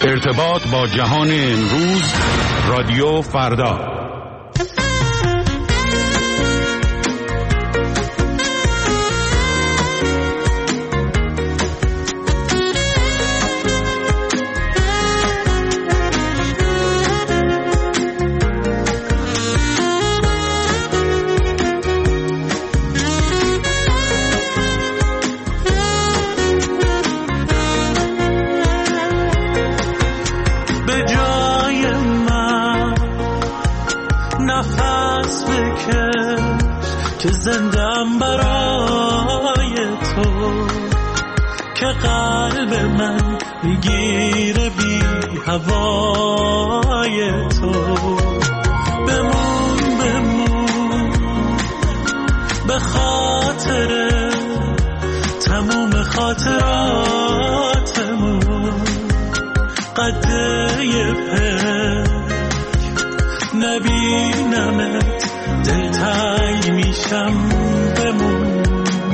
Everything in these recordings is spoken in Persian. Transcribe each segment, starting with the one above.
ارتباط با جهان امروز، رادیو فردا. زندم برای تو که قلب من میگیره بی هوای تو. بمون به خاطر تموم خاطراتمون، قده پک نبینمت دلتنگ میشم. بمون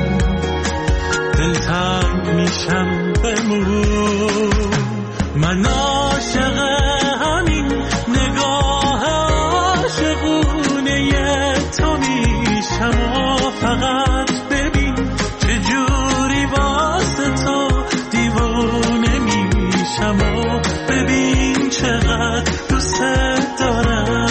دلتنگ میشم. بمون من عاشق همین نگاه عاشقونه تو میشم و فقط ببین چجوری واسه تو دیوونه میشم و ببین چقدر دوست دارم.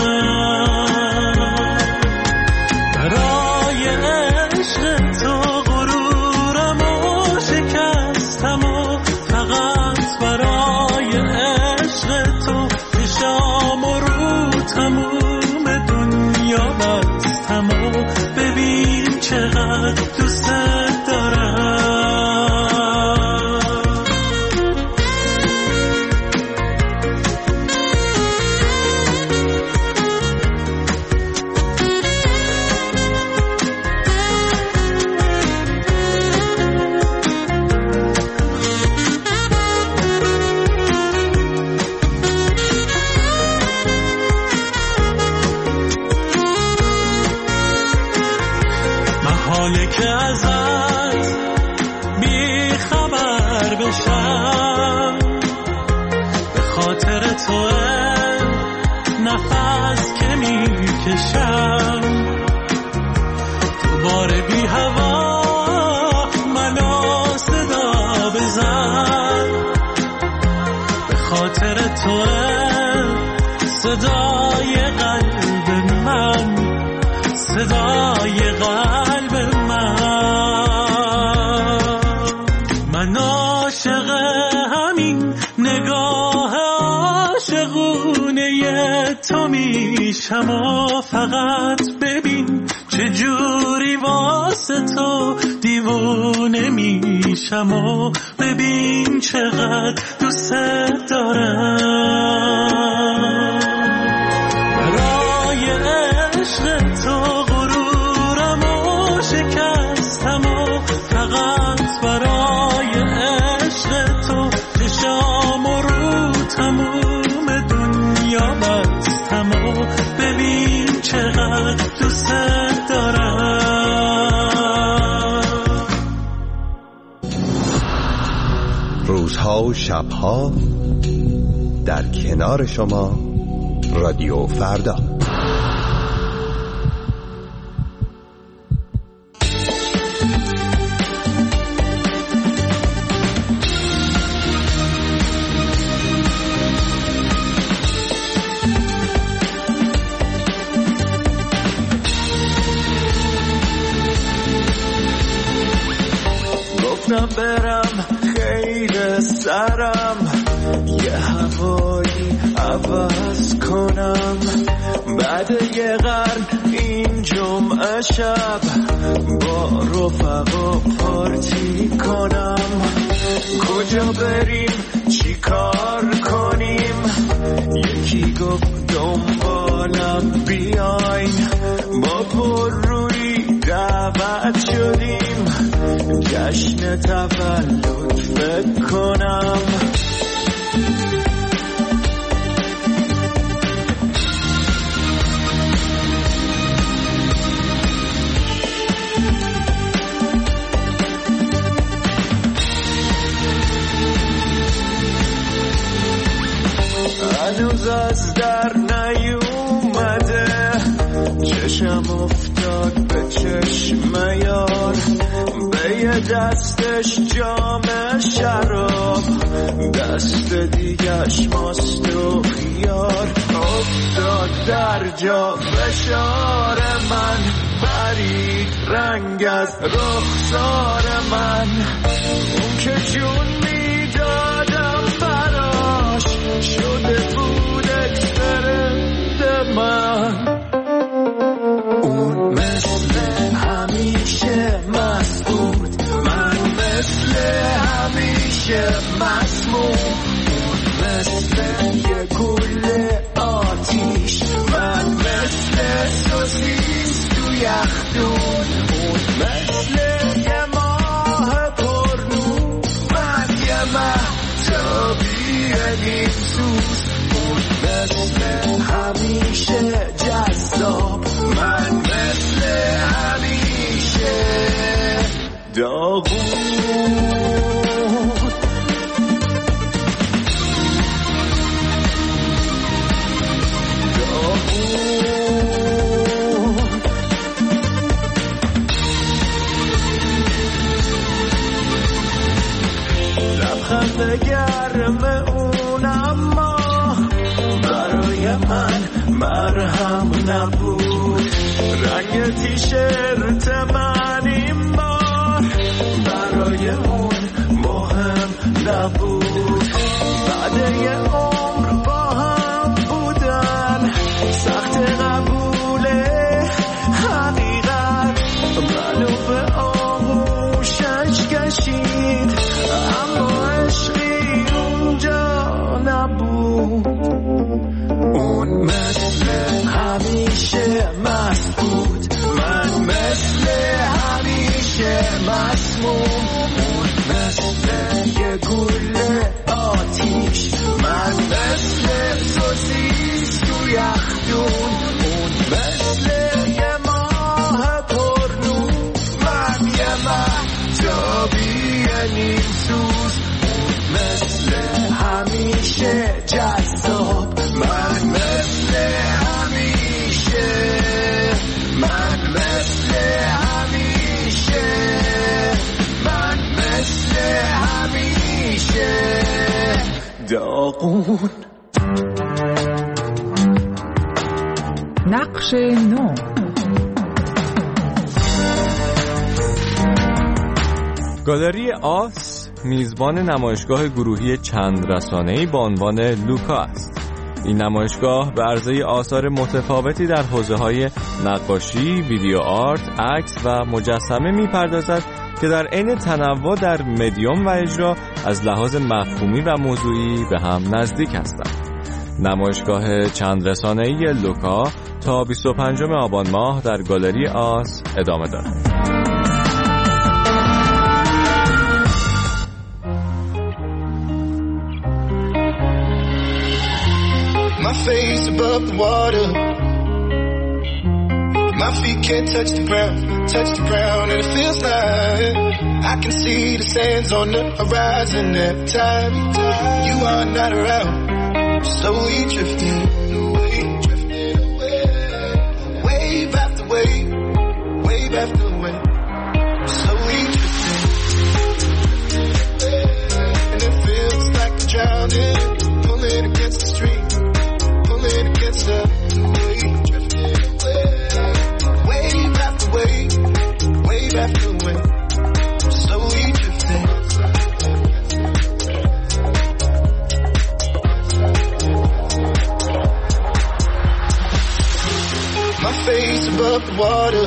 ببین چقدر دوست دارم. که ازت بی خبر بشم، به خاطر تو نفس که میکشم. دوباره بی هوا منو صدا بزن، به خاطر تو صدای قلب من، صدای قلب من عاشق همین نگاه عاشقونه تو میشم و فقط ببین چجوری واسه تو دیوونه میشم و ببین چقدر دوست دارم. برای عشق تو غرورم و شکستم و فقط برای عشق تو چشام و رو تموم دنیا بستم و ببین چقدر دوست دارم. روزها و شبها در کنار شما، رادیو فردا. گفتم برم خیر سرم، یه هوایی عوض کنم. بعد یه قرن این جمعه شب با رفقا پارتی کنم. کجا بریم چی کار کنیم؟ یکی گفت دنبالم بیاین، با پر روی دعوت شدیم جشن تولد فکر کنم. هنوز از در نیومده، چشم افتاد به چشم یار، به یه دستش جام شراب، دست دیگش ماست و خیار. افتاد در جا فشار من، پرید رنگ از رخسار من، اون که جون میدادم براش شده بود اکسپرنت من. اون مثل همیشه مست بود، من مثل همیشه مسموم. اون مثل یه گوله آتیش، من مثل سوسیس تو یخدون. اون مثل یه ماه پرنور، من یه مهتابی نیمسوز. اون مثل همیشه جذاب، من مثل همیشه داغون. لبخند گرم اون اما برای من مرهم نبود، رنگ تیشرت من این بار برای اون مهم نبود. بعد یه عمر با هم بودن، سخت قبول حقیقت، منو به آغوشش کشید، اما عشقی اونجا نبود. اون مثل همیشه مست بود، من مثل همیشه مسموم. اون مثل یه گوله آتیش، من مثل سوسیس تو یخدون. اون مثل یه ماه پرنور، من یه مهتابی نیمسوز. اون مثل همیشه جذاب، من مثل همیشه، من مثل همیشه، من مثل همیشه داغون. نقش نو. گالری آس میزبان نمایشگاه گروهی چند رسانه‌ای با عنوان لوکا است. این نمایشگاه به عرضه آثار متفاوتی در حوزه‌های نقاشی، ویدیو آرت، عکس و مجسمه می‌پردازد که در عین تنوع در مدیوم و اجرا از لحاظ مفهومی و موضوعی به هم نزدیک هستند. نمایشگاه چند رسانه‌ای لوکا تا 25 آبان ماه در گالری آس ادامه دارد. My face above the water, my feet can't touch the ground, and it feels like I can see the sands on the horizon every time you are not around. Slowly drifting away, wave after wave, wave after wave. Slowly drifting, and it feels like I'm drowning, pulling against the stream. Against the wave, drifting away, wave after wave, wave after wave, slowly drifting. My face above the water,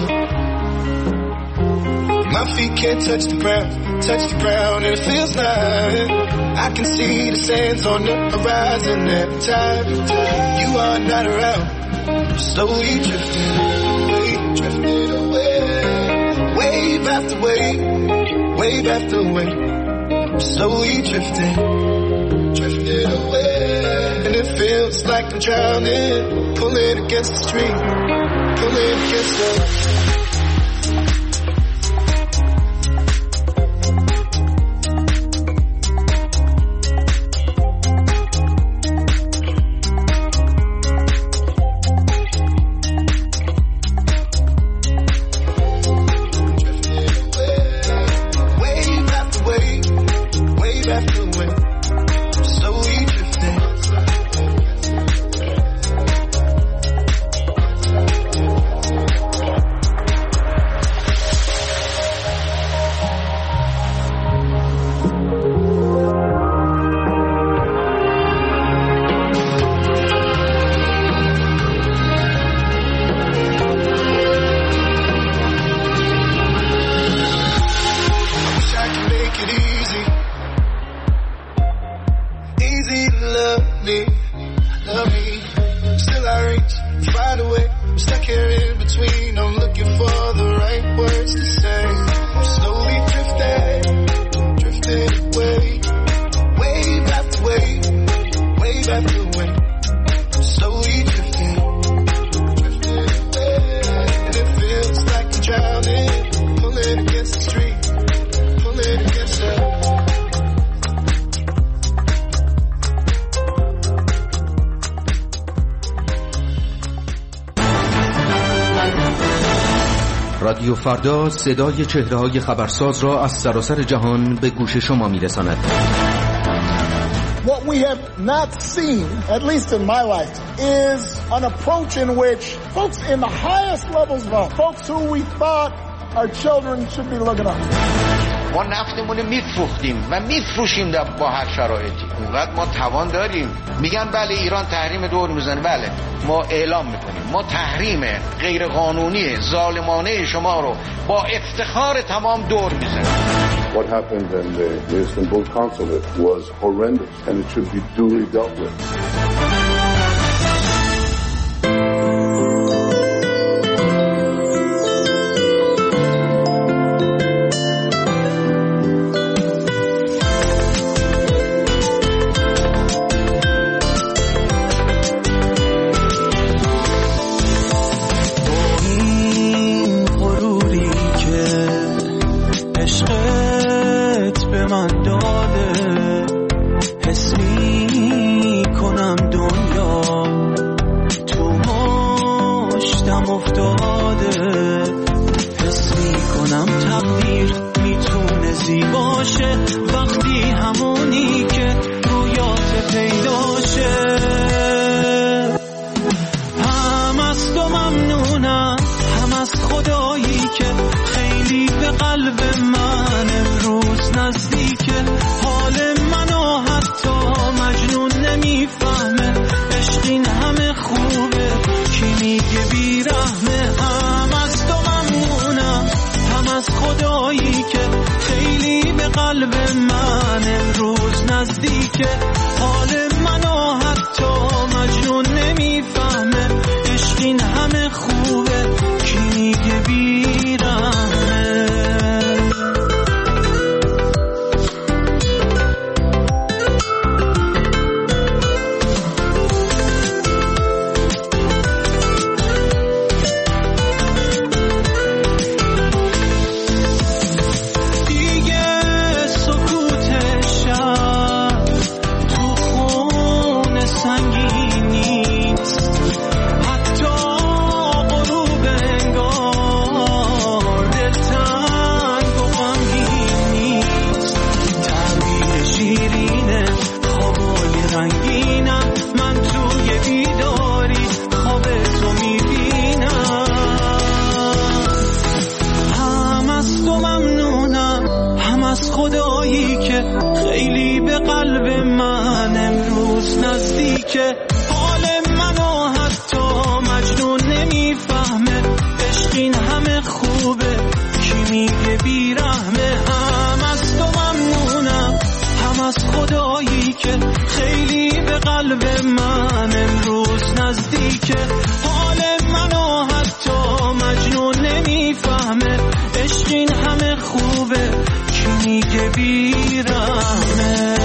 my feet can't touch the ground, and it feels like I can see the sands on the horizon every time you are not around. Slowly drifting away, wave after wave, wave after wave. Slowly drifting away, and it feels like I'm drowning, pulling against the stream, pulling against the. love me, love me. Still I reach, find a way. I'm stuck here in between. I'm looking for the right words to say. I'm slowly drifting, drifting away. Wave after wave, wave after wave. I'm slowly drifting, drifting away. And it feels like I'm drowning, pulling against the street, pulling against the... رادیو فردا صدای چهره‌های خبرساز را از سراسر جهان به گوش شما می‌رساند. What we have not seen, at least in my life, is an approach in which folks in the highest levels of office, folks who we thought our children should be looking up. ما نفتمون میفروختیم و میفروشیم با هر شرایطی. اونقدر ما توان داریم. میگن بله ایران تحریم دور میزنه. بله ما اعلام میکنیم ما تحریم غیر قانونی ظالمانه شما رو با افتخار تمام دور میزنیم. What happened in the Istanbul consulate was horrendous and it should be duly dealt with. عشق این همه خوبه کی میگه بیرمه